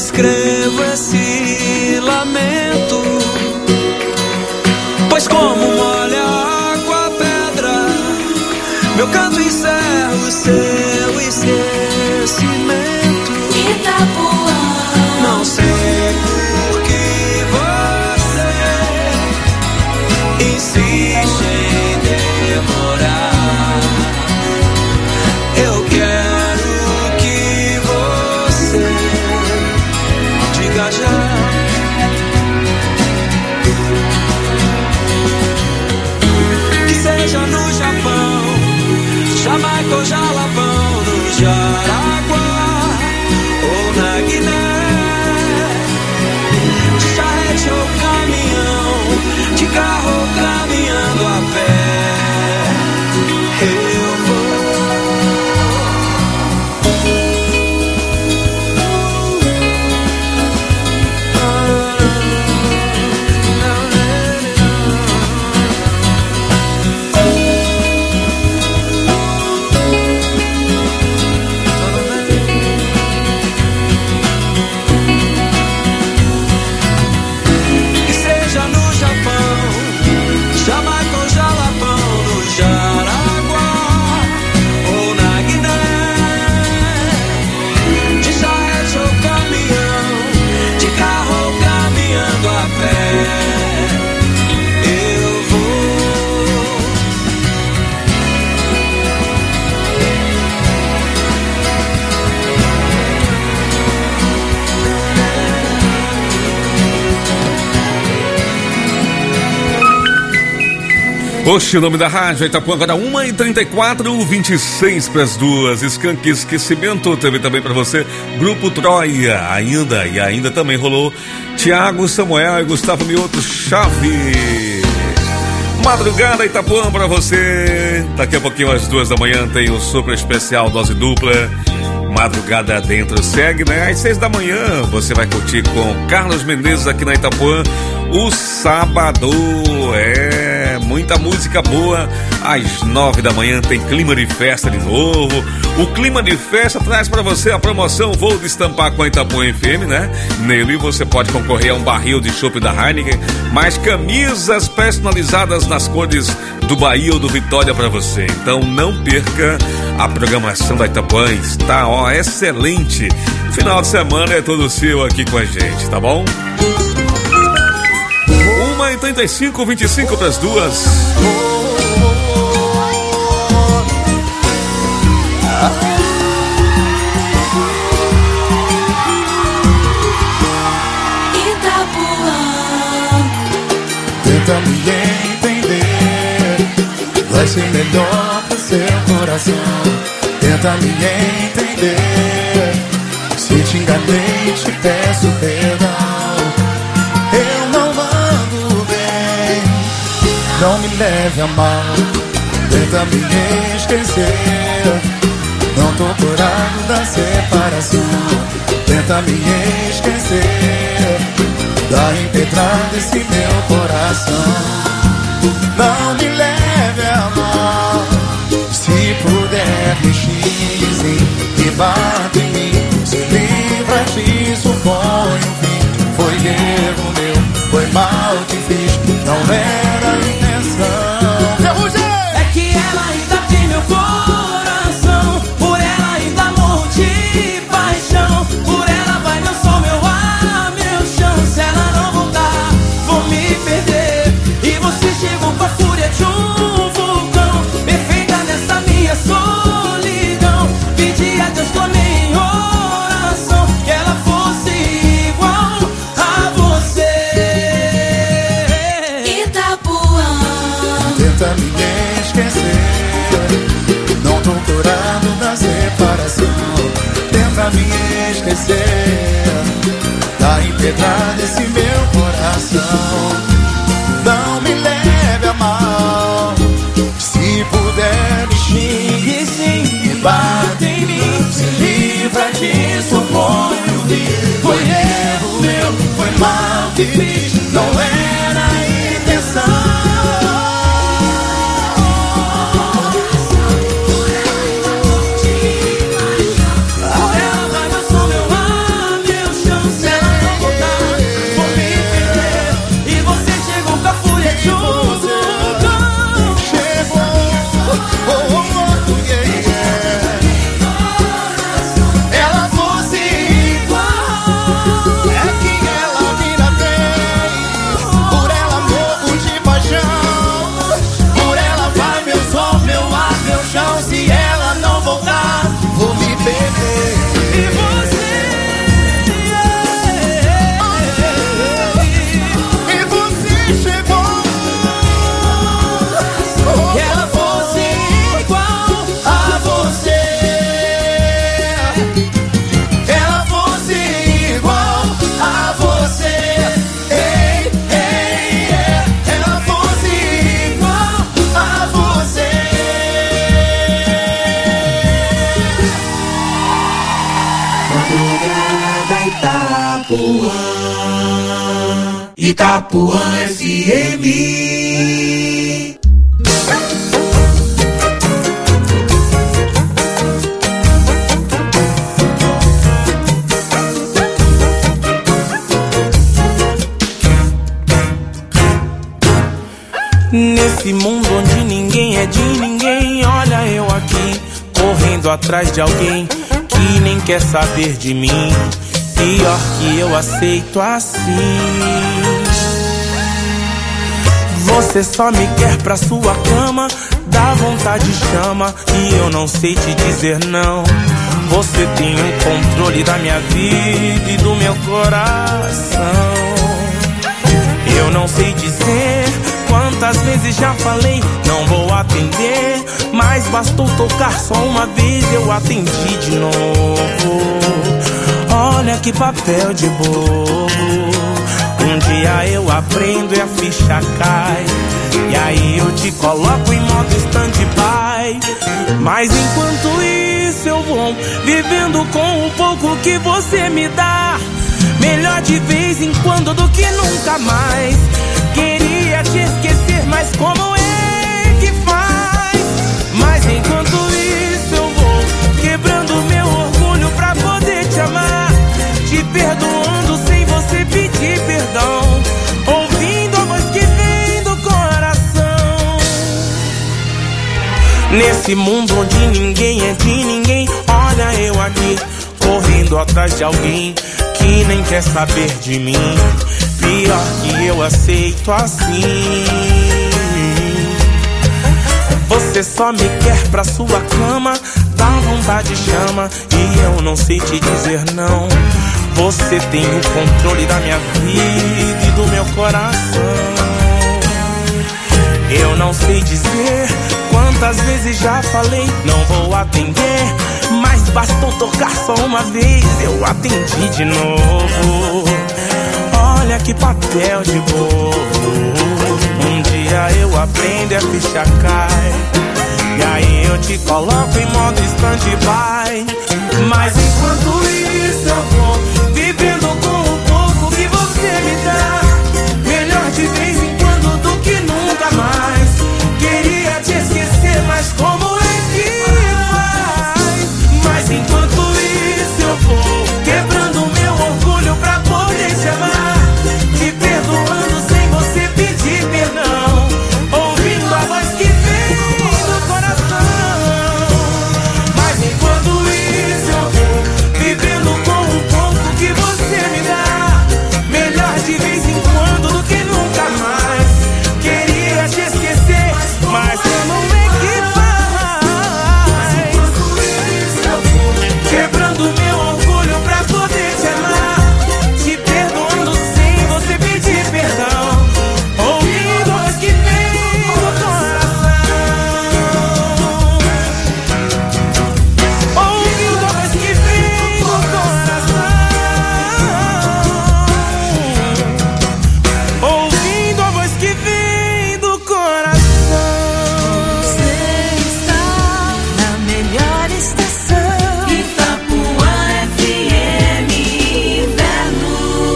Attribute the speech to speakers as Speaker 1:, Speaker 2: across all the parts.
Speaker 1: escrevo esse lamento, pois como molha a água a pedra, meu canto encerra o seu esquecimento.
Speaker 2: Itapuã.
Speaker 1: Não sei por que você insiste em demorar. Eu quero que você diga já. Que seja no Japão, Jamaica ou Jalapão, no Jaraguá ou na Guiné, de charrete ou caminhão, de carro ou caminhando a pé, eu vou.
Speaker 3: Oxe, o nome da rádio Itapuã, agora 1h34, 26 para as 2. Skank Esquecimento, teve também para você Grupo Troia, ainda também rolou Tiago, Samuel e Gustavo Mioto, Chave. Madrugada Itapuã para você. Daqui a pouquinho às 2 da manhã tem o super especial Dose Dupla. Madrugada Dentro segue, né? Às 6 da manhã você vai curtir com Carlos Menezes aqui na Itapuã o sábado. Muita música boa. Às 9 da manhã tem Clima de Festa de novo. O Clima de Festa traz para você a promoção Vou Destampar com a Itapuã FM, né? Nele você pode concorrer a um barril de chopp da Heineken, mais camisas personalizadas nas cores do Bahia ou do Vitória para você. Então não perca a programação da Itapuã, está excelente. Final de semana é todo seu aqui com a gente, tá bom? 1h35, 25 para as 2.
Speaker 4: Tenta me entender, vai ser melhor pro seu coração. Tenta me entender, se te enganei te peço perdão. Eu não ando bem, não me leve a mal. Tenta me esquecer, não tô curado da separação. Tenta me esquecer, dá empedrada esse meu coração. Não me leve a mal, se puder me xingue e bata em mim. Se livra disso, põe um fim. Foi erro meu, foi mal que fiz, não era a intenção.
Speaker 1: É que ela ainda tem meu coração, por ela ainda morro de paixão. Por ela vai meu sol, meu ar, meu chão. Se ela não voltar, vou me perder. E você chegou com a fúria de um vulcão, perfeita nessa minha solidão. Pedi a Deus, clamei em oração, que ela fosse igual a você.
Speaker 2: Itapuã.
Speaker 4: Tenta me esquecer, não tô curado da separação. Tenta me esquecer, tá empedrado esse meu coração. Não me leve a mal, se puder me xingue sim, me bate em mim. Se livra disso, põe o fim. Foi erro meu, foi mal que fiz, não era a intenção.
Speaker 1: Por ela vai meu sol, meu ar, meu chão. Se Itapuã FM.
Speaker 5: Nesse mundo onde ninguém é de ninguém, olha eu aqui, correndo atrás de alguém que nem quer saber de mim. Pior que eu aceito assim. Você só me quer pra sua cama, dá vontade chama, e eu não sei te dizer não. Você tem o controle da minha vida e do meu coração. Eu não sei dizer quantas vezes já falei, não vou atender, mas bastou tocar só uma vez, eu atendi de novo. Olha que papel de bobo. Um dia eu aprendo e a ficha cai, e aí eu te coloco em modo stand-by. Mas enquanto isso eu vou vivendo com o pouco que você me dá. Melhor de vez em quando do que nunca mais. Queria te esquecer, mas como é que faz? Mas enquanto isso eu vou quebrando meu orgulho pra poder te amar, te perdoando sem você pedir perdão, ouvindo a voz que vem do coração. Nesse mundo onde ninguém é de ninguém, olha eu aqui, correndo atrás de alguém que nem quer saber de mim. Pior que eu aceito assim. Você só me quer pra sua cama, dá vontade chama, e eu não sei te dizer não. Você tem o controle da minha vida e do meu coração. Eu não sei dizer quantas vezes já falei, não vou atender, mas bastou tocar só uma vez, eu atendi de novo. Olha que papel de bobo. Um dia eu aprendo e a ficha cai, e aí eu te coloco em modo stand-by. Mas enquanto isso eu vou vivendo com o pouco que você me dá. Melhor de vez em quando do que nunca mais. Queria te esquecer, mas como é que faz? Mas enquanto isso eu vou quebrando meu orgulho pra poder te amar, te perdoando sem você pedir perdão, ouvindo a voz que vem do coração. Mas enquanto isso eu vou vivendo com o pouco que você me dá. Melhor de vez em quando do que nunca mais. Queria te esquecer, mas como é que faz? Quebrando meu orgulho pra poder te amar, te perdoando sem você pedir perdão, ouvindo a voz que vem do coração, ouvindo a voz que vem do coração, ouvindo a voz que vem do coração.
Speaker 2: Você está na melhor estação.
Speaker 1: Itapuã FM Inverno.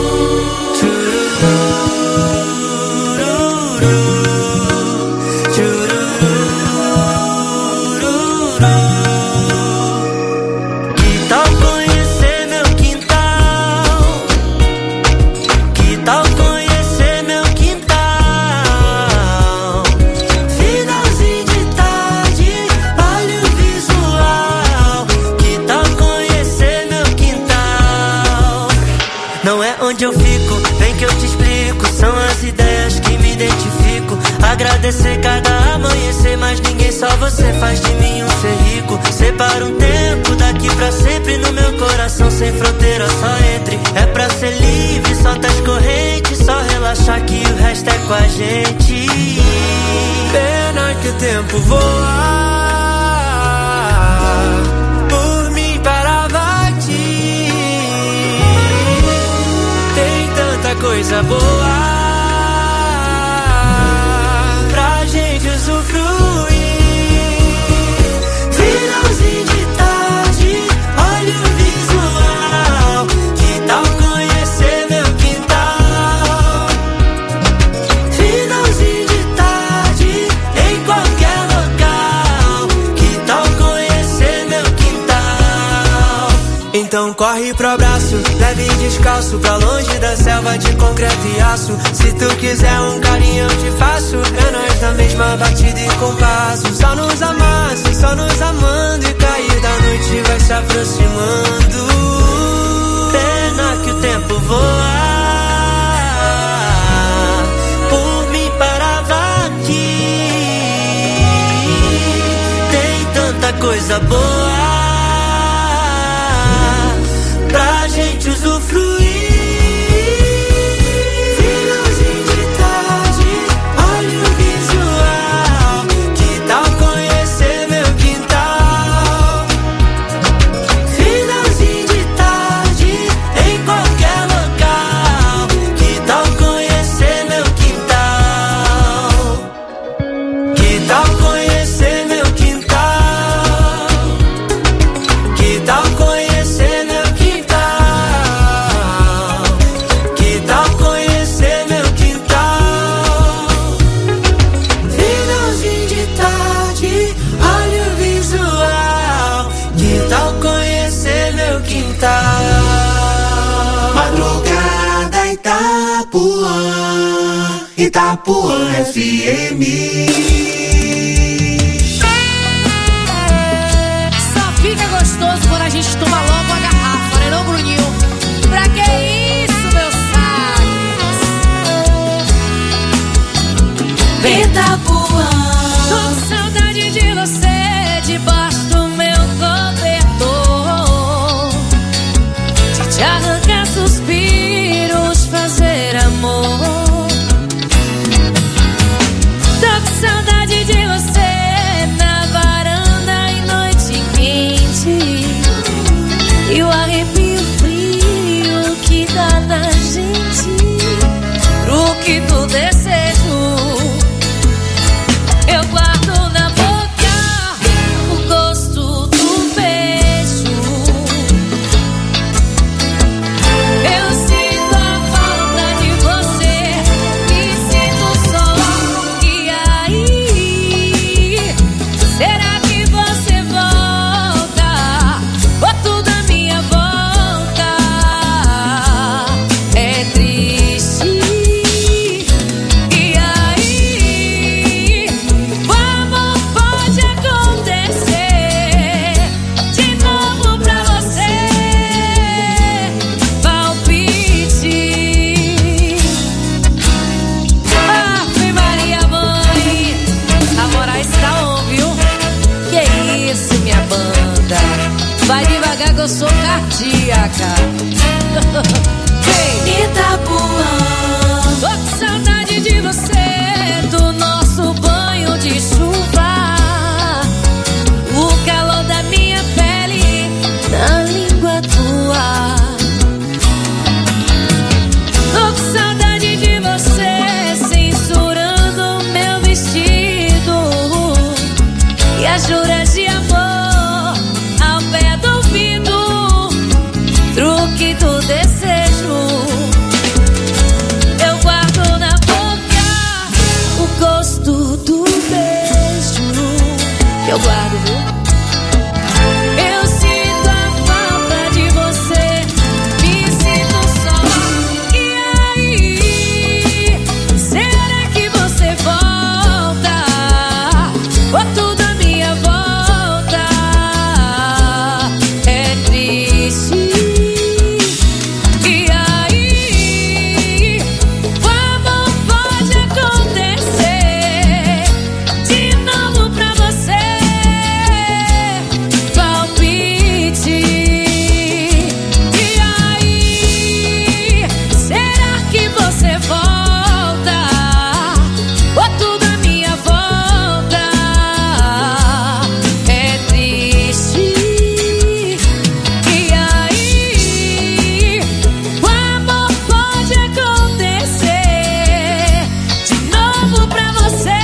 Speaker 6: Que tal conhecer meu quintal? Que tal conhecer meu quintal? Finalzinho de tarde, olha o visual. Que tal conhecer meu quintal? Não é onde eu fico, vem que eu te explico. São as ideias que me identifico. Agradecer cada amanhecer, mas ninguém, só você faz de mim um ser rico. Separa um tempo daqui pra sempre no meu coração, sem fronteira, só entre. É pra ser livre, solta as correntes, só relaxar que o resto é com a gente. Pena que o tempo voa, por mim parava aqui. Tem tanta coisa boa pra gente usufruir. Finalzinho de tarde, olha o visual. Que tal conhecer ir pro abraço, leve e descalço, pra longe da selva de concreto e aço. Se tu quiser um carinho eu te faço, é nós na mesma batida e compasso. Só nos amasse, só nos amando, e cair da noite vai se aproximando. Pena que o tempo voa, por mim parava aqui. Tem tanta coisa boa pra gente usufruir. Finalzinho de tarde, olha o visual. Que tal conhecer meu quintal? Finalzinho de tarde, em qualquer local. Que tal conhecer meu quintal? Que tal conhecer meu quintal? Que tal conhecer meu quintal? Que tal conhecer meu quintal? Finalzinho de tarde, olha o visual. Que tal conhecer meu quintal?
Speaker 4: Madrugada Itapuã, Itapuã FM.
Speaker 2: Só fica gostoso quando a gente toma logo a garrafa, né não, Bruninho? Pra que isso, meu saco? Itapuã. Tô com saudade de você debaixo do meu cobertor, de te arrancar suspiros, fazer amor. Tô com saudade de você na varanda em noite quente, e o arrepio frio que dá na gente, pro que do desejo. Eu guardo na boca o gosto do beijo. Eu sinto a falta de você, me sinto só. E aí, será que você volta? Ou tudo à minha volta é triste? E aí, como pode acontecer de novo pra você? Palpite. Ave Maria, mãe, a Moraes tá on, viu? Que isso, minha banda? Vai devagar que eu sou cardíaca. Itapuã. Tô com saudade de você, do nosso banho de chuva, o calor da minha pele na língua tua. Tô com saudade de você, censurando meu vestido, e as juras de amor ao pé do ouvido, truque do desejo. Eu guardo na boca o gosto do beijo, que eu guardo, viu? Eu sinto a falta de você, me sinto só. E aí, será que você volta? Ou tudo à minha volta é triste? E aí, como pode acontecer de novo pra você? Palpite. E aí, será que você volta? Ou tudo à minha volta é triste? E aí, o amor pode acontecer de novo pra você?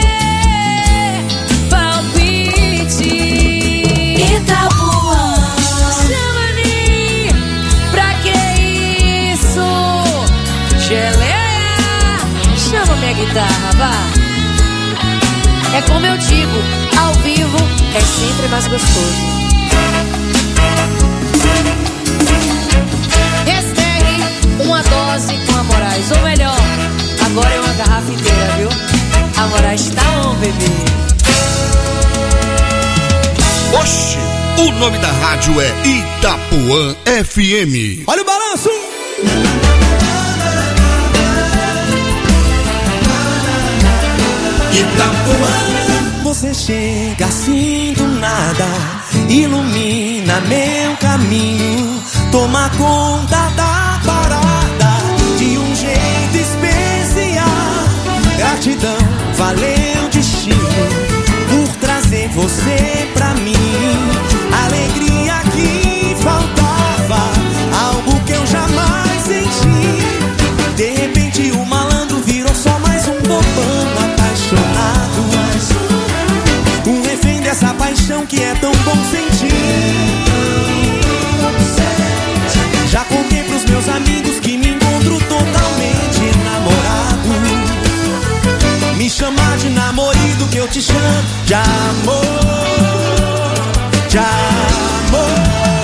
Speaker 2: Palpite. Itapuã. Chama-me, pra que isso? Geleia, chama minha guitarra, vá. É como eu digo, ao vivo é sempre mais gostoso. agora está on, bebê.
Speaker 7: Oxi, o nome da rádio é Itapuã FM.
Speaker 1: Olha o balanço!
Speaker 6: Itapuã.
Speaker 1: Você chega assim do nada, ilumina meu caminho, toma conta da parada de um jeito especial. Gratidão, valeu destino por trazer você pra mim. Alegria que faltava, algo que eu jamais senti. De repente o malandro virou só mais um bobão apaixonado, um refém dessa paixão que é tão bom sentir. Já contei pros meus amigos que me encontro totalmente enamorado. Me chamar de namorado que eu te chamo de amor, de amor.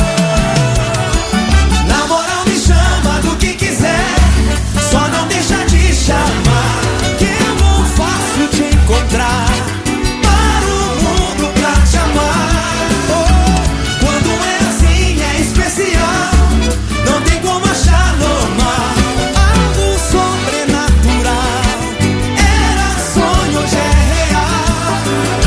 Speaker 1: Na moral me chama do que quiser, só não deixa de chamar, que eu vou fácil te encontrar. Para o mundo pra te amar. Oh, quando é assim é especial, não tem como achar normal. Algo sobrenatural, era sonho, hoje é real.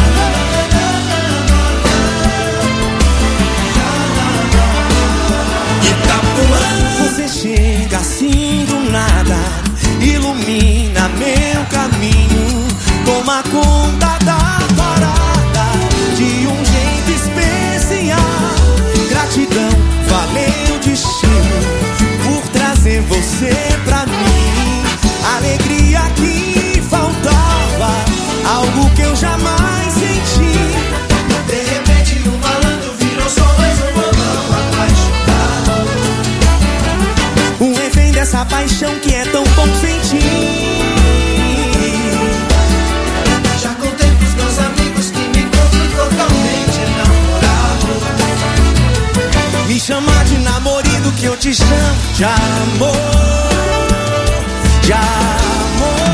Speaker 1: Itapuã. Você chega assim do nada, ilumina meu caminho, toma conta da parada de um jeito especial. Gratidão, valeu destino por trazer você pra mim. Alegria que faltava, algo que eu jamais senti. De repente o malandro virou só mais um bobão apaixonado, um refém dessa paixão que é tão bom sentir. Já contei pros meus amigos que me encontro totalmente enamorado. Me chamar de namorado que eu te chamo de amor, de amor.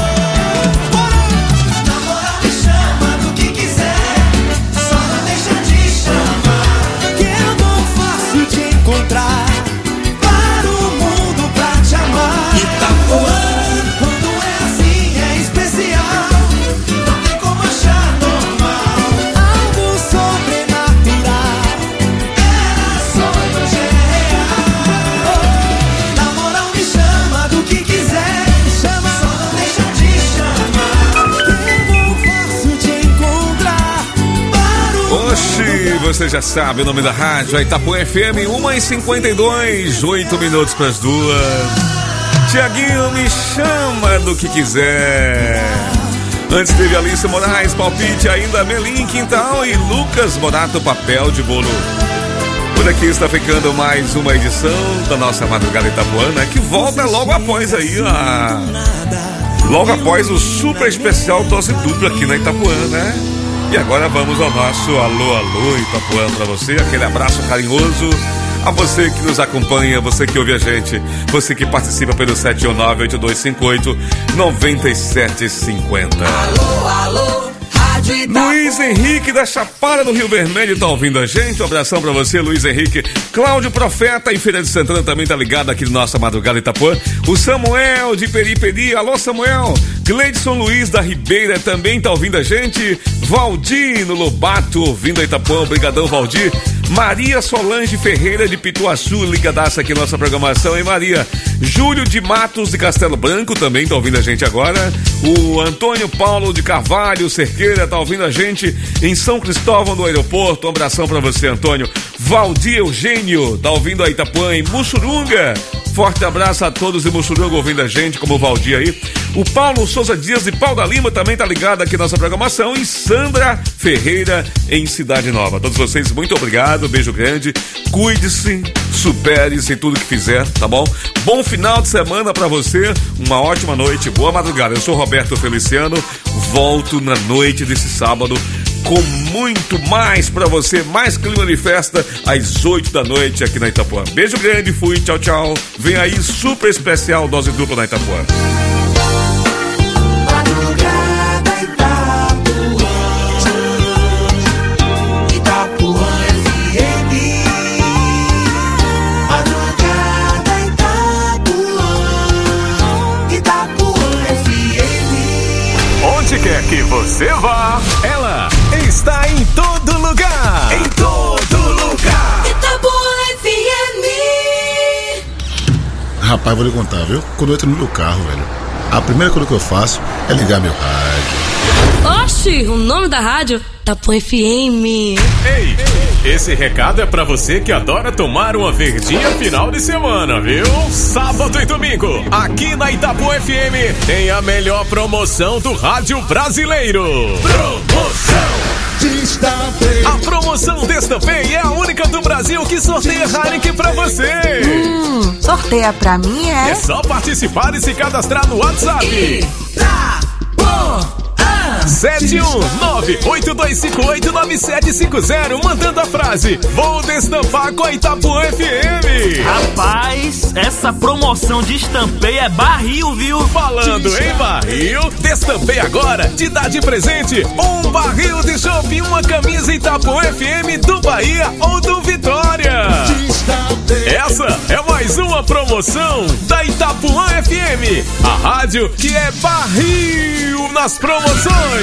Speaker 1: Na moral me chama do que quiser, só não deixa de chamar, que eu não faço te encontrar. Para o mundo pra te amar. Itapuã. Quando é assim é especial, não tem como achar normal. Algo sobrenatural, era sonho, hoje é real. Oh, na moral me chama do que quiser, chama, só não deixa de chamar, que eu não faço te encontrar. Para o
Speaker 3: Oxi, você já sabe o nome da rádio, é Itapuã FM, 1h52, 8 minutos para as 2. Tiaguinho, me chama do que quiser. Antes teve Alice Moraes, palpite, ainda Melim Quintal e Lucas Morato, papel de bolo. Por aqui está ficando mais uma edição da nossa Madrugada Itapuana, que volta logo após aí logo após o super especial dose dupla aqui na Itapuã, né? E agora vamos ao nosso alô, alô Itapuã pra você, aquele abraço carinhoso a você que nos acompanha, você que ouve a gente, você que participa pelo 719-8258-9750.
Speaker 1: alô, alô, Rádio Itapuã.
Speaker 3: Luiz Henrique da Chapada do Rio Vermelho tá ouvindo a gente. Um abração pra você, Luiz Henrique. Cláudio Profeta em Feira de Santana também tá ligado aqui no nossa Madrugada Itapuã. O Samuel de Periperi, alô Samuel. Gleidson Luiz da Ribeira também tá ouvindo a gente. Valdir no Lobato ouvindo a Itapuã, obrigadão Valdir. Maria Solange Ferreira de Pituaçu, ligadaça aqui na nossa programação, hein Maria? Júlio de Matos de Castelo Branco também tá ouvindo a gente agora. O Antônio Paulo de Carvalho Cerqueira tá ouvindo a gente em São Cristóvão do Aeroporto. Um abração pra você, Antônio. Valdir Eugênio tá ouvindo a Itapuã em Mussurunga. Forte abraço a todos em Mussurunga ouvindo a gente, como o Valdir aí. O Paulo Souza Dias de Pau da Lima também tá ligado aqui na nossa programação. E Sandra Ferreira em Cidade Nova. A todos vocês, muito obrigado, beijo grande. Cuide-se, supere-se em tudo que fizer, tá bom? Bom final de semana pra você, uma ótima noite, boa madrugada. Eu sou Roberto Feliciano, volto na noite desse sábado com muito mais pra você, mais clima de festa às 8 da noite aqui na Itapuã. Beijo grande, fui, tchau, tchau. Vem aí, super especial dose dupla na Itapuã.
Speaker 1: Madrugada
Speaker 8: você vá. Ela está em todo lugar. Em todo lugar.
Speaker 2: Itapuã FM.
Speaker 4: Rapaz, vou lhe contar, viu? Quando eu entro no meu carro, velho, a primeira coisa que eu faço é ligar meu rádio.
Speaker 2: Oxi, o nome da rádio? Itapuã FM.
Speaker 8: Ei, esse recado é pra você que adora tomar uma verdinha final de semana, viu? Sábado e domingo, aqui na Itapuã FM, tem a melhor promoção do rádio brasileiro. Promoção!
Speaker 4: Destampei.
Speaker 8: A promoção Destampei é a única do Brasil que sorteia Heineken pra você.
Speaker 9: Sorteia pra mim,
Speaker 8: É só participar e se cadastrar no WhatsApp. 719-8258-9750, mandando a frase: vou destampar com a Itapuã FM.
Speaker 10: Rapaz, essa promoção de Destampei é barril, viu?
Speaker 8: Falando em barril, Destampei agora te dá de presente um barril de chopp e uma camisa Itapuã FM do Bahia ou do Vitória. Essa é mais uma promoção da Itapuã FM, a rádio que é barril nas promoções.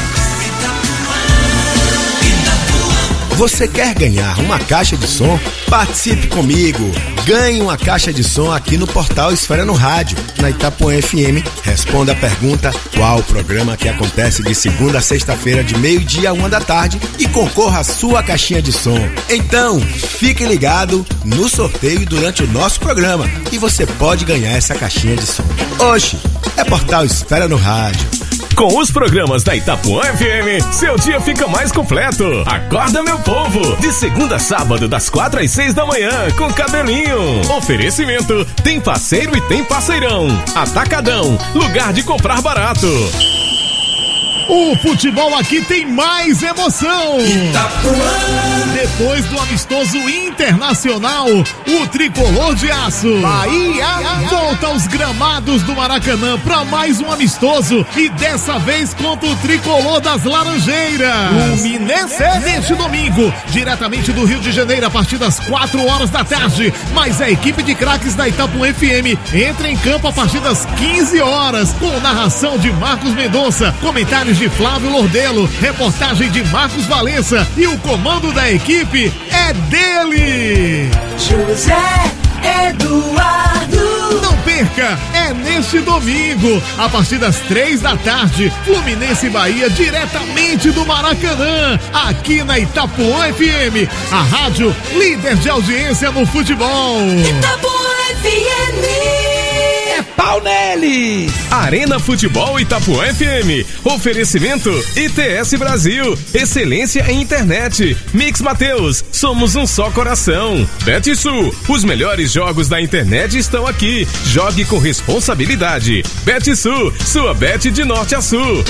Speaker 11: Você quer ganhar uma caixa de som? Participe comigo! Ganhe uma caixa de som aqui no portal Esfera no Rádio, na Itapuã FM. Responda a pergunta: qual o programa que acontece de segunda a sexta-feira de 12h a 13h e concorra à sua caixinha de som. Então, fique ligado no sorteio durante o nosso programa e você pode ganhar essa caixinha de som. Oxe, é portal Esfera no Rádio.
Speaker 8: Com os programas da Itapuã FM, seu dia fica mais completo. Acorda, meu povo! De segunda a sábado, das 4 às 6 da manhã, com Cabelinho. Oferecimento: tem parceiro e tem parceirão. Atacadão, lugar de comprar barato.
Speaker 12: O futebol aqui tem mais emoção. Depois do amistoso internacional, o tricolor de aço Bahia volta aos gramados do Maracanã para mais um amistoso e dessa vez contra o tricolor das Laranjeiras. Fluminense neste domingo, diretamente do Rio de Janeiro a partir das 4 horas da tarde. Mas a equipe de craques da Itapuã FM entra em campo a partir das 15 horas com narração de Marcos Mendonça, comentários de Flávio Lordelo, reportagem de Marcos Valença e o comando da equipe é dele,
Speaker 1: José Eduardo.
Speaker 12: Não perca, é neste domingo, a partir das 3 da tarde, Fluminense e Bahia, diretamente do Maracanã, aqui na Itapuã FM, a rádio líder de audiência no futebol.
Speaker 2: Itapuã FM.
Speaker 8: Pau neles! Arena Futebol Itapuã FM. Oferecimento ITS Brasil. Excelência em internet. Mix Mateus. Somos um só coração. Betsul. Os melhores jogos da internet estão aqui. Jogue com responsabilidade. Betsul. Sua bet de norte a sul.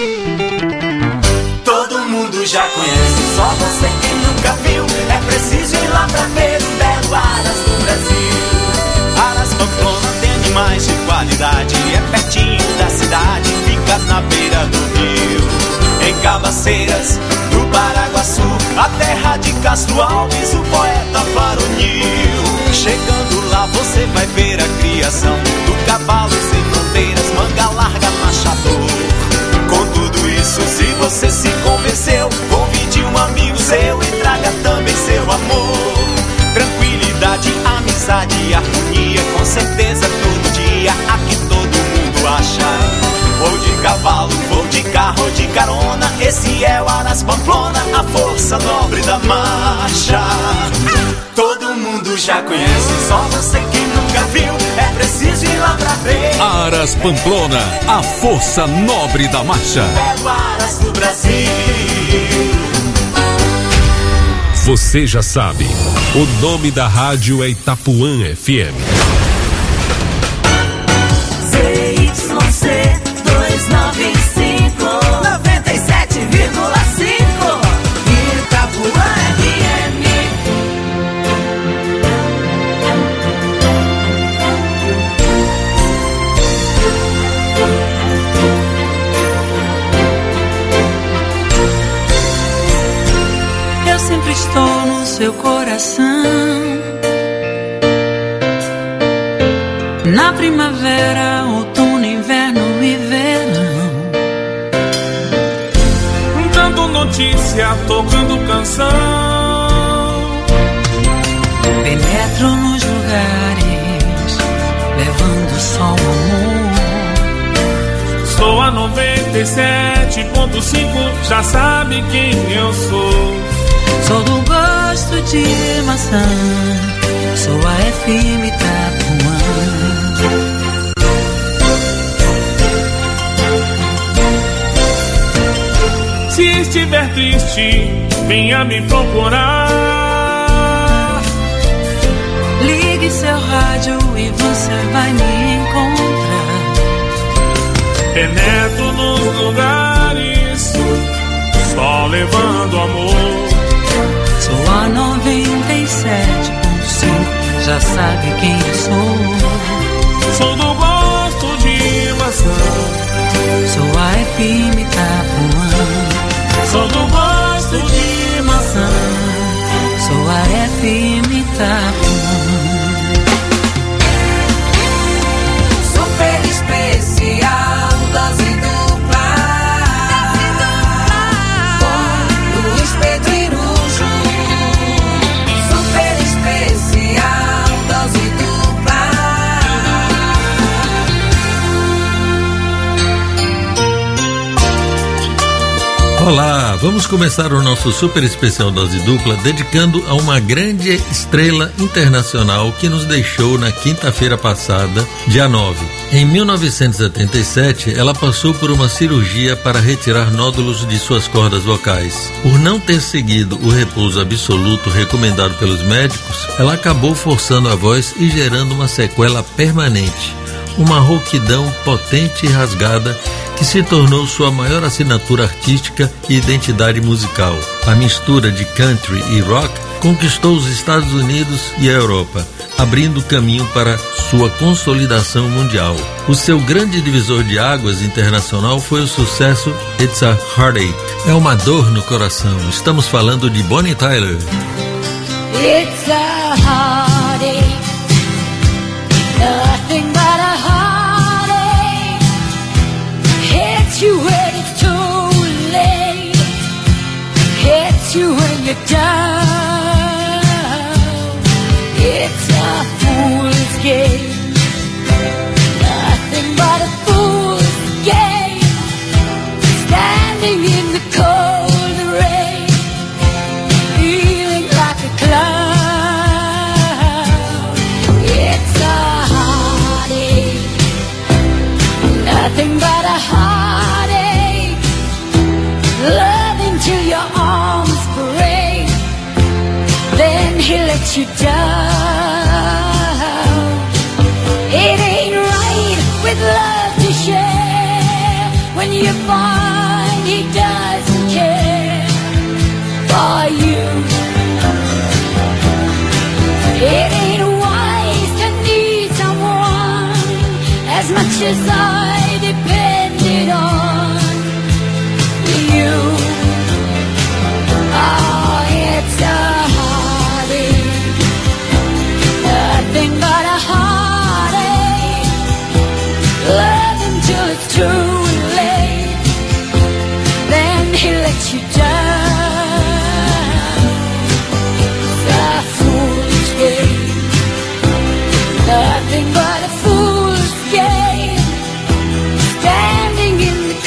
Speaker 1: Todo mundo já conhece, só você que nunca viu. É preciso ir lá pra ver o belo Aras do Brasil.
Speaker 13: Aras Pamplona tem animais de qualidade, é pertinho da cidade, fica na beira do rio. Em Cabaceiras, no Paraguaçu, a terra de Castro Alves, o poeta varonil. Chegando lá você vai ver a criação do cavalo sem fronteiras, manga larga, machador. Com tudo isso, se você se convenceu, convide um amigo seu e traga também seu amor. Tranquilidade, amizade e harmonia, com certeza todo dia aqui todo mundo acha. Vou de cavalo, vou de carro ou de carona, esse é o Aras Pamplona, a força nobre da marcha. Todo mundo já conhece, só você que nunca viu, é preciso ir lá pra ver.
Speaker 3: Aras Pamplona, a força nobre da marcha.
Speaker 1: Belo Aras do Brasil.
Speaker 3: Você já sabe, o nome da rádio é Itapuã FM.
Speaker 1: ZYC 295 97,5 Itapuã FM.
Speaker 14: Eu sempre estou no seu coração. Na primavera, outono, inverno e verão.
Speaker 5: notícia tocando canção.
Speaker 14: Penetro nos lugares, levando só o amor.
Speaker 5: Sou a 97.5, já sabe quem eu sou.
Speaker 14: Sou do gosto de maçã, sou a FM Itapuã.
Speaker 5: Se estiver triste, venha me procurar.
Speaker 14: Ligue seu rádio e você vai me encontrar.
Speaker 5: Penetro nos lugares, só levando amor.
Speaker 14: Sou a 97.5, já sabe quem eu sou.
Speaker 5: Sou do gosto de maçã,
Speaker 14: sou a FM Itapuã.
Speaker 5: Sou do gosto de maçã,
Speaker 14: sou a FM Itapuã.
Speaker 1: Super especial, dose dupla. Com Luiz Pedro Irujo. Super especial, dose dupla.
Speaker 15: Olá, vamos começar o nosso super especial Dose Dupla dedicando a uma grande estrela internacional que nos deixou na quinta-feira passada, dia 9. Em 1977, ela passou por uma cirurgia para retirar nódulos de suas cordas vocais. Por não ter seguido o repouso absoluto recomendado pelos médicos, ela acabou forçando a voz e gerando uma sequela permanente. Uma rouquidão potente e rasgada que se tornou sua maior assinatura artística e identidade musical. A mistura de country e rock conquistou os Estados Unidos e a Europa, abrindo caminho para sua consolidação mundial. O seu grande divisor de águas internacional foi o sucesso It's a Heartache. É uma dor no coração. Estamos falando de Bonnie Tyler.
Speaker 2: It's a heartache, nothing but a heartache. Hits you when it's too late, hits you when you're down. It's a fool's game, nothing but a fool's game. Standing in the cold rain, feeling like a clown. It's a heartache, nothing but a heartache. Loving till your arms break, then he lets you down. It ain't right with love to share when you find he doesn't care for you. It ain't wise to need someone as much as I depended on you. Oh, it's a heartache, nothing but a heartache. Love until it's too late, then he lets you down. It's a fool's game, nothing but a fool's game. Standing in the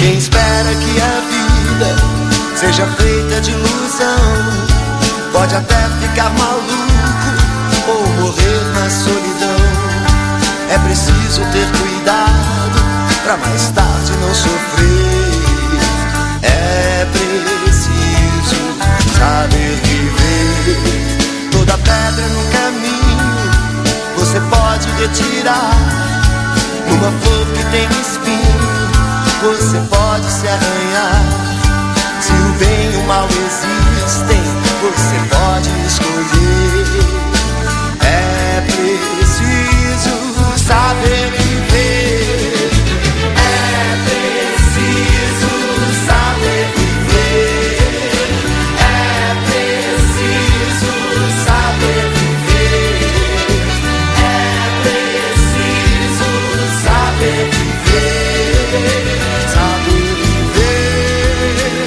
Speaker 6: Quem espera que a vida seja feita de ilusão pode até ficar maluco ou morrer na solidão. É preciso ter cuidado pra mais tarde não sofrer. É preciso saber viver. Toda pedra no caminho você pode retirar. Numa flor que tem espinho você pode se arranhar. Se o bem e o mal existem, você pode escolher. É preciso saber viver. É preciso saber viver. É preciso saber viver. É preciso saber viver. Saber viver.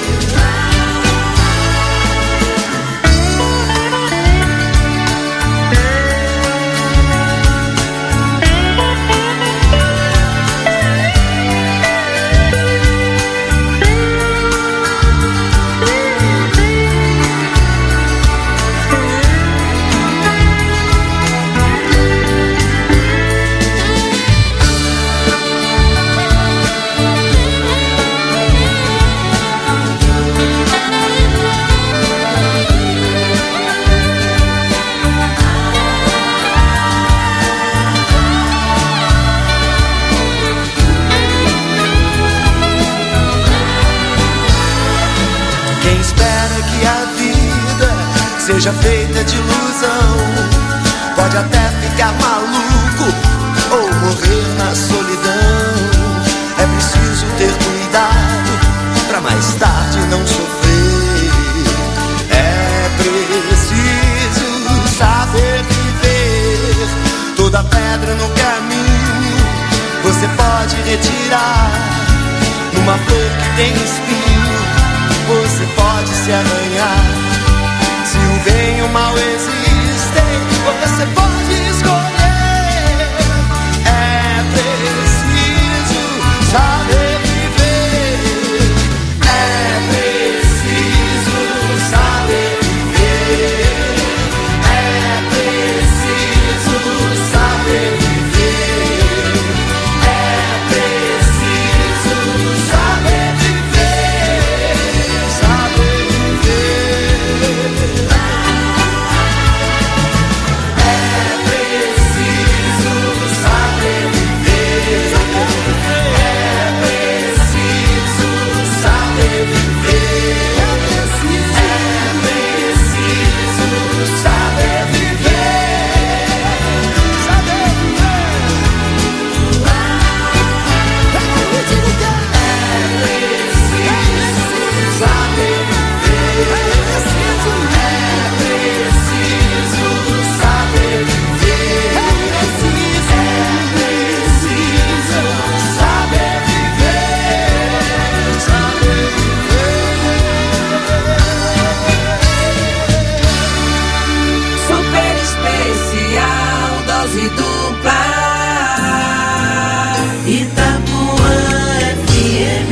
Speaker 6: Quem espera que a vida seja feita de ilusão pode até ficar maluco ou morrer na solidão. É preciso ter cuidado pra mais tarde não sofrer. É preciso saber viver. Toda pedra no caminho você pode retirar. Numa flor que tem espinho você pode se arranhar. Se o bem e o mal existem, você pode escolher. É preciso saber viver. É preciso saber viver. É preciso saber viver. É preciso saber viver. Saber viver. É preciso saber viver. É preciso saber viver. É preciso saber viver. Saber
Speaker 14: Super especial, dose dupla. Itapuã FM.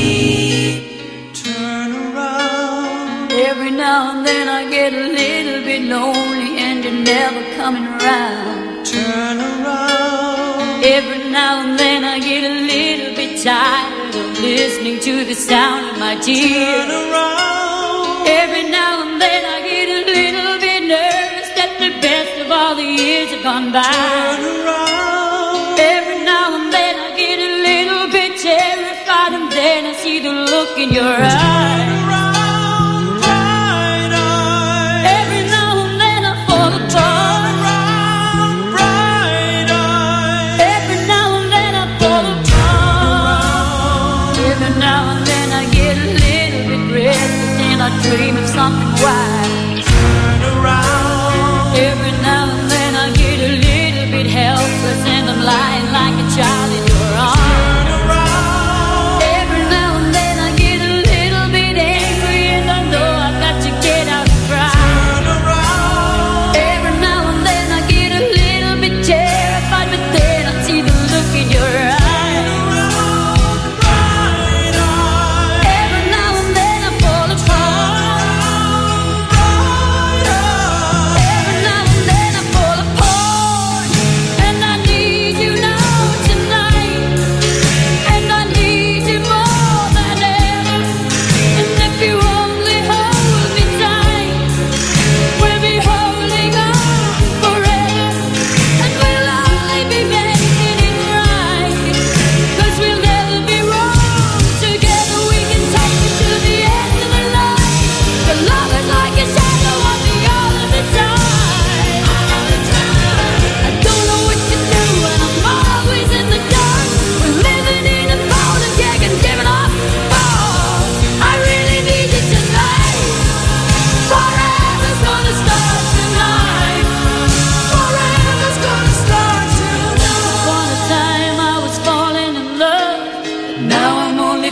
Speaker 2: Turn around. Every now and then I get a little bit lonely and you're never coming around.
Speaker 14: Turn around.
Speaker 2: Every now and then I get a little bit tired of listening to the sound of my tears.
Speaker 14: Turn around.
Speaker 2: Every now and then I get a little bit nervous that the best of all the years have gone by.
Speaker 14: Turn around.
Speaker 2: Every now and then I get a little bit terrified and then I see the look in your eyes. Every now and then I fall apart. Every now and then I fall apart. Every now and then I get a little bit restless and I dream of something wild.
Speaker 14: Turn around.
Speaker 2: Every now and then I get a little bit helpless and I'm lying like a child in your arms. Every now and then I get a little bit angry and I know I've got to get out and cry. Every now and then I get a little bit terrified, but then I see the look in your eyes.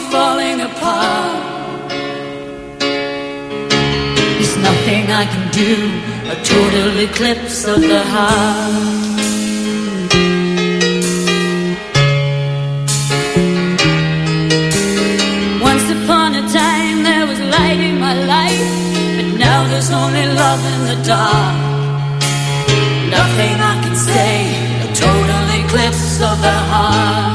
Speaker 2: falling apart. There's nothing I can do, a total eclipse of the heart. Once upon a time there was light in my life, but now there's only love in the dark. Nothing I can say, a total eclipse of the heart.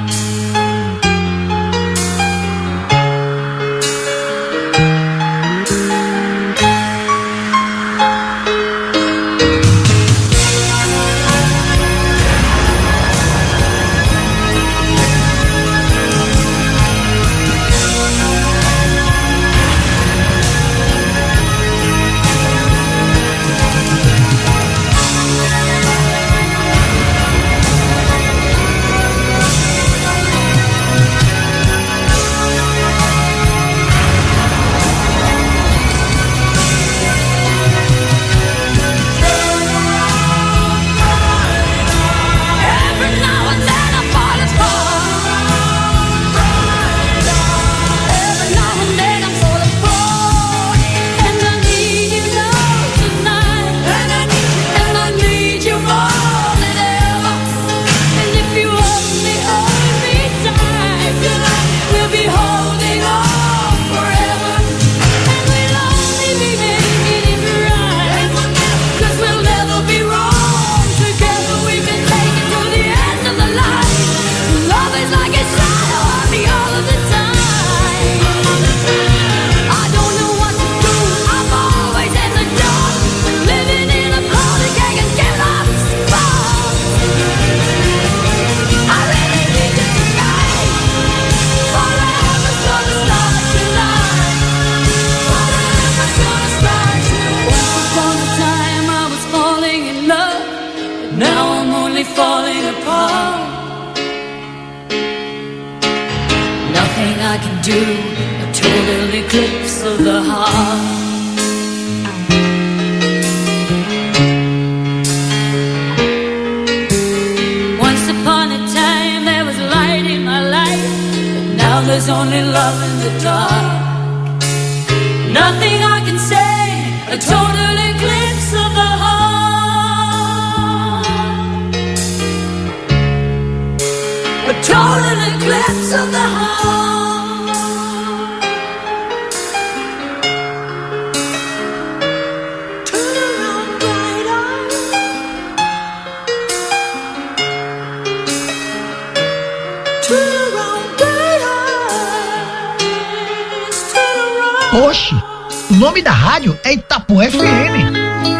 Speaker 16: Oxe, o nome da rádio é Itapuã FM.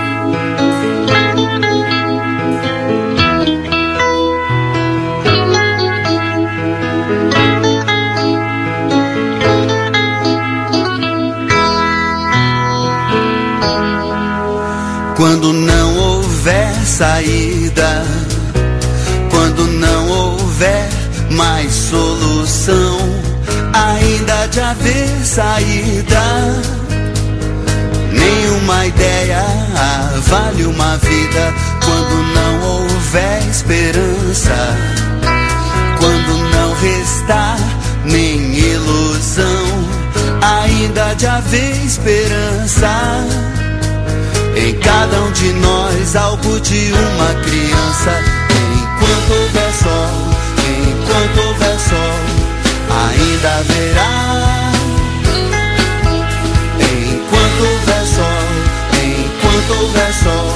Speaker 17: Quando não houver saída, quando não houver mais solução, ainda de haver saída. Nenhuma ideia vale uma vida quando não houver esperança, quando não restar nem ilusão, ainda de haver esperança. Em cada um de nós algo de uma criança. Enquanto houver sol, enquanto houver sol, ainda haverá. Enquanto houver sol, enquanto houver sol.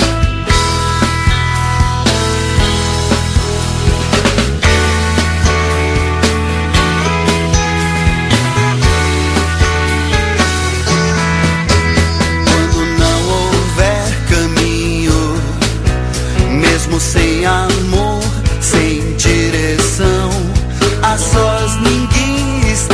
Speaker 17: Quando não houver caminho, mesmo sem amor, sem direção, a sós ninguém está.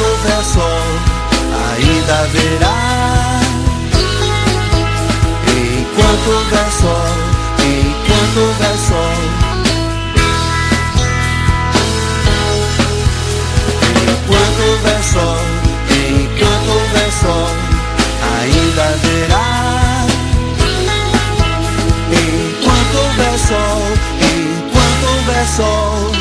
Speaker 17: enquanto houver sol, ainda haverá. Enquanto houver sol, enquanto houver sol, enquanto houver sol, enquanto houver sol, ainda haverá. Enquanto houver sol, enquanto houver sol.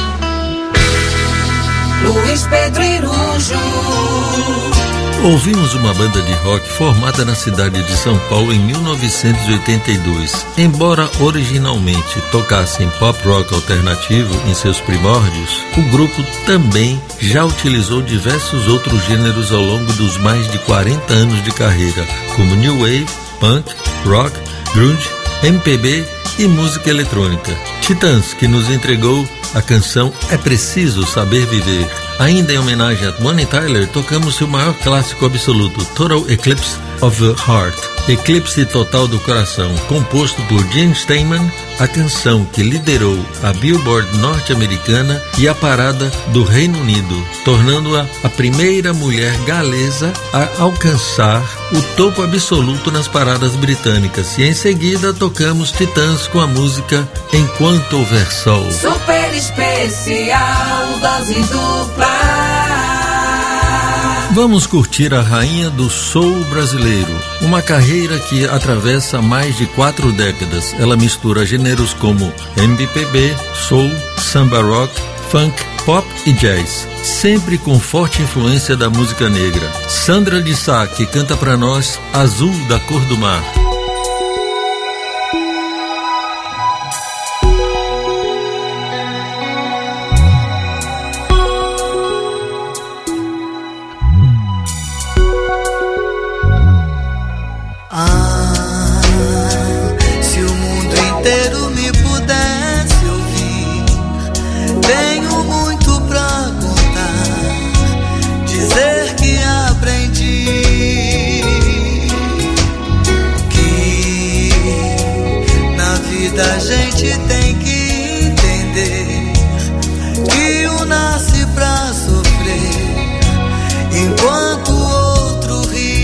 Speaker 14: Luiz Pedro Irujo.
Speaker 15: Ouvimos uma banda de rock formada na cidade de São Paulo em 1982. Embora originalmente tocassem pop rock alternativo em seus primórdios, o grupo também já utilizou diversos outros gêneros ao longo dos mais de 40 anos de carreira, como new wave, punk, rock, grunge, MPB e música eletrônica. Titãs, que nos entregou a canção É Preciso Saber Viver. Ainda em homenagem a Bonnie Tyler, tocamos seu maior clássico absoluto, Total Eclipse of the Heart, Eclipse Total do Coração, composto por Gene Steinman, a canção que liderou a Billboard norte-americana e a parada do Reino Unido, tornando-a a primeira mulher galesa a alcançar o topo absoluto nas paradas britânicas. E em seguida tocamos Titãs com a música Enquanto Houver Sol.
Speaker 14: Super especial, dose dupla.
Speaker 15: Vamos curtir a rainha do soul brasileiro, uma carreira que atravessa mais de 4 décadas. Ela mistura gêneros como MPB, soul, samba rock, funk, pop e jazz, sempre com forte influência da música negra. Sandra de Sá, que canta pra nós Azul da Cor do Mar.
Speaker 17: A gente tem que entender que um nasce pra sofrer enquanto o outro ri.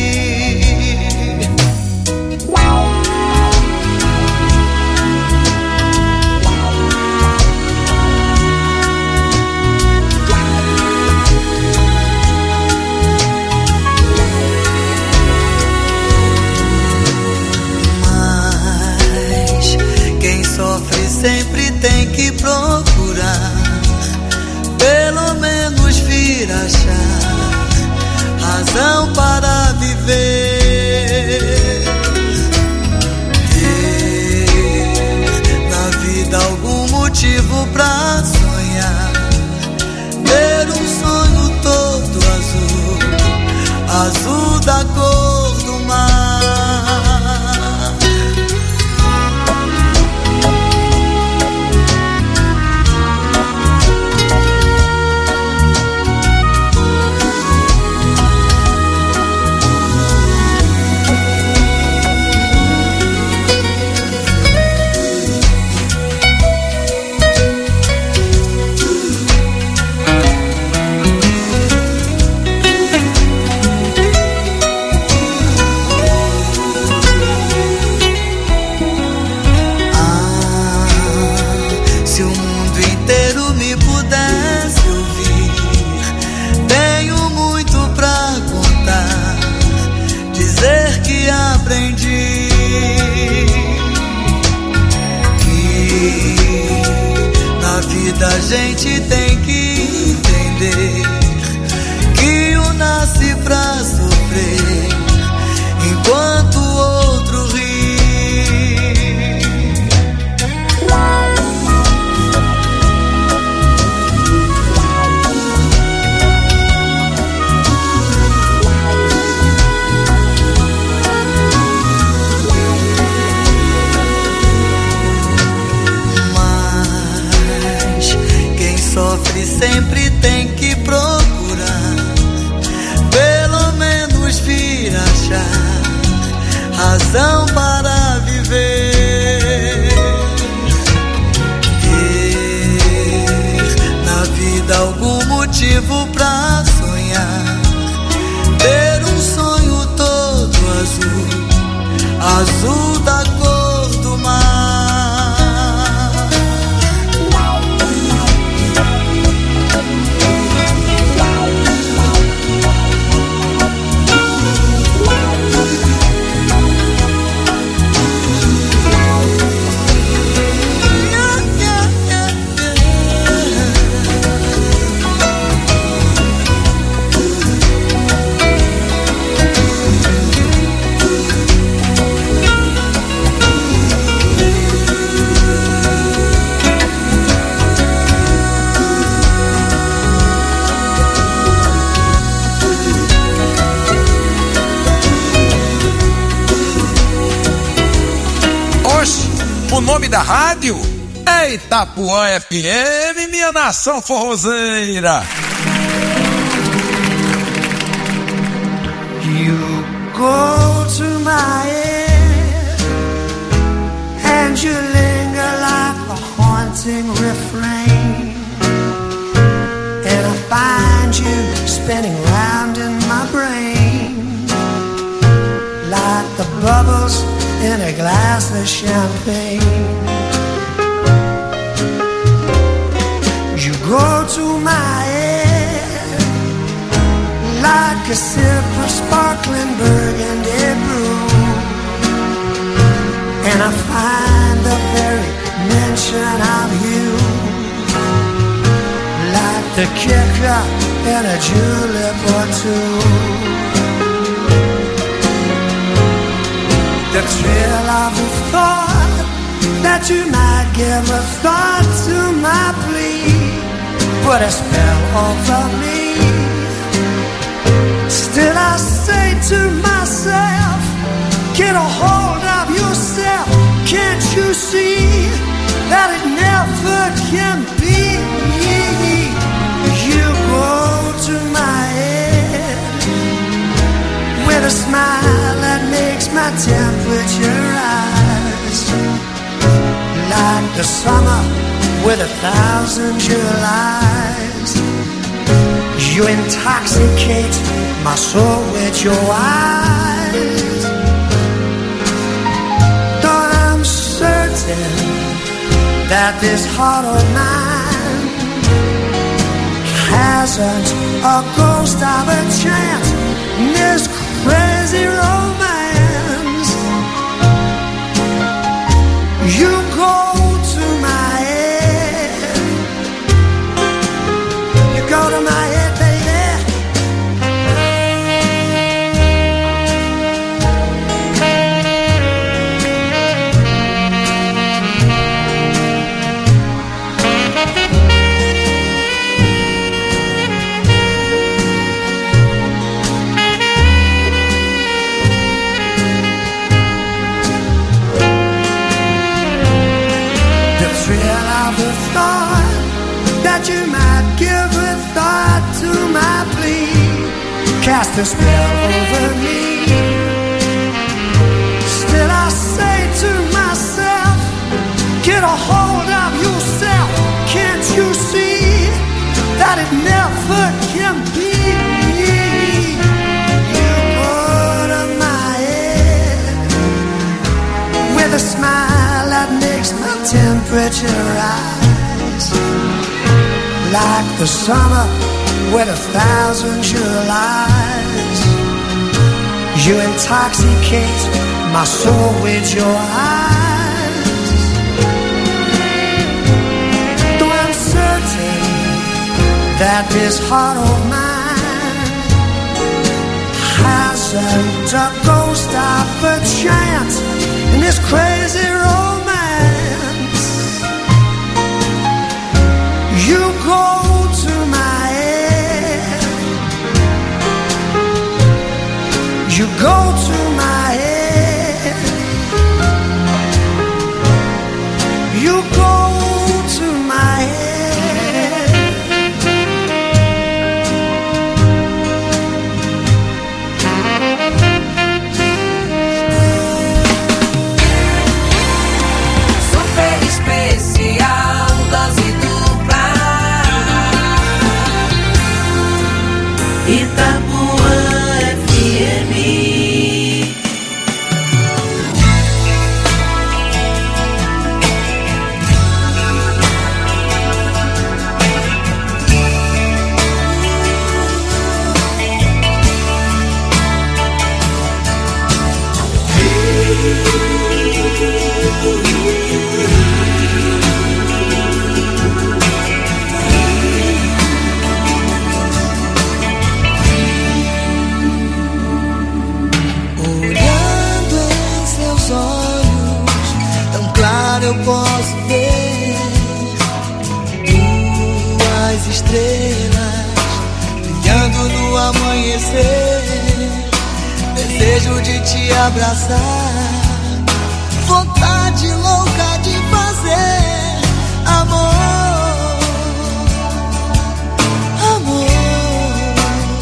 Speaker 17: Sofre sempre tem que procurar, pelo menos vir achar razão para viver. Ter na vida algum motivo pra sonhar, ter um sonho todo azul, azul da cor do mar. A gente tem que entender que um nasce pra sofrer enquanto o outro ri. Sofre sempre tem que provar. azul da cor do mar.
Speaker 18: O nome da rádio é Itapuã FM, minha nação forrozeira.
Speaker 17: You go to my head and you linger like a haunting refrain, and I find you spinning round in my brain like the bubbles in a glass of champagne. You go to my head like a sip of sparkling burgundy brew, and I find the very mention of you like the kicker in a julep or two. The thrill of the thought that you might give a thought to my plea put a spell over me. Still I say to myself, get a hold of yourself. Can't you see that it never can be? You go to my head with a smile that makes my temperature rise, like the summer with 1,000 Julys. You intoxicate my soul with your eyes. Though I'm certain that this heart of mine hasn't a ghost of a chance in this crazy romance. You go to my head. You go to my head, you might give a thought to my plea, cast a spell over me. Still I say to myself, get a hold of yourself. Can't you see that it never can be? You go to my head with a smile that makes my temperature rise, like the summer with 1,000 Julys. You intoxicate my soul with your eyes. Though I'm certain that this heart of mine hasn't a ghost of a chance in this crazy romance. You go to my head. You go to my head. You go to my head.
Speaker 1: Super especial, dose dupla. Itapuã FM.
Speaker 6: amanhecer, desejo de te abraçar, vontade louca de fazer amor, amor.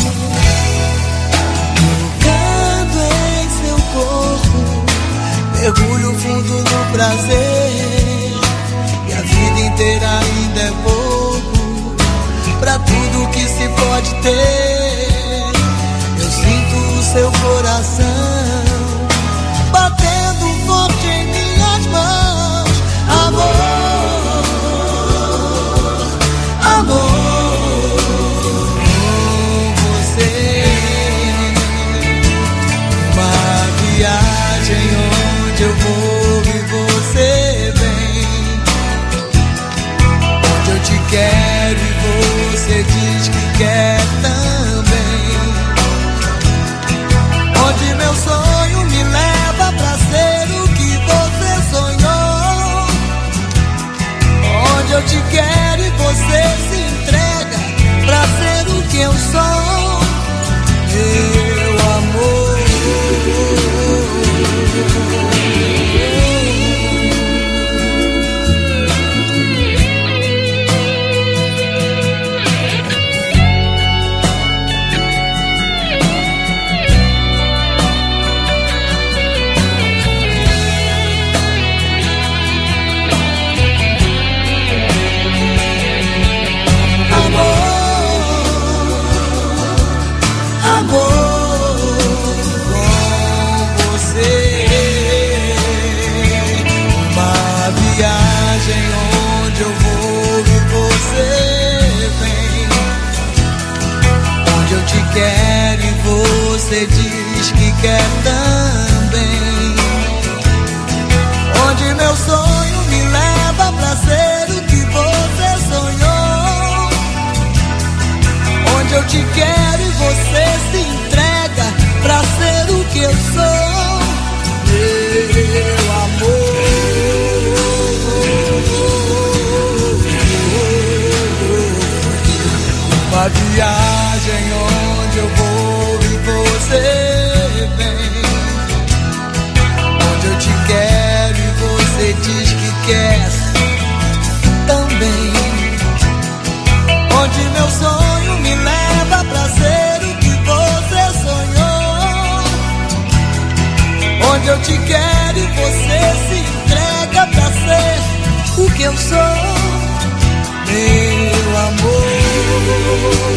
Speaker 6: Tocando em seu corpo, mergulho fundo no prazer, e a vida inteira ainda é pouco pra tudo que se pode ter. Eu sinto o seu coração batendo forte em minhas mãos. Amor, amor, com você. Uma viagem onde eu vou e você vem, onde eu te quero e você diz que quer também, onde meu sonho me leva pra ser o que você sonhou, onde eu te quero e você se entrega pra ser o que eu sou, meu amor. Quero e você diz que quer também, onde meu sonho me leva pra ser o que você sonhou, onde eu te quero e você se entrega pra ser o que eu sou, meu amor. Uma viagem onde eu vou e você vem, onde eu te quero e você diz que quer também, onde meu sonho me leva pra ser o que você sonhou, onde eu te quero e você se entrega pra ser o que eu sou, meu amor.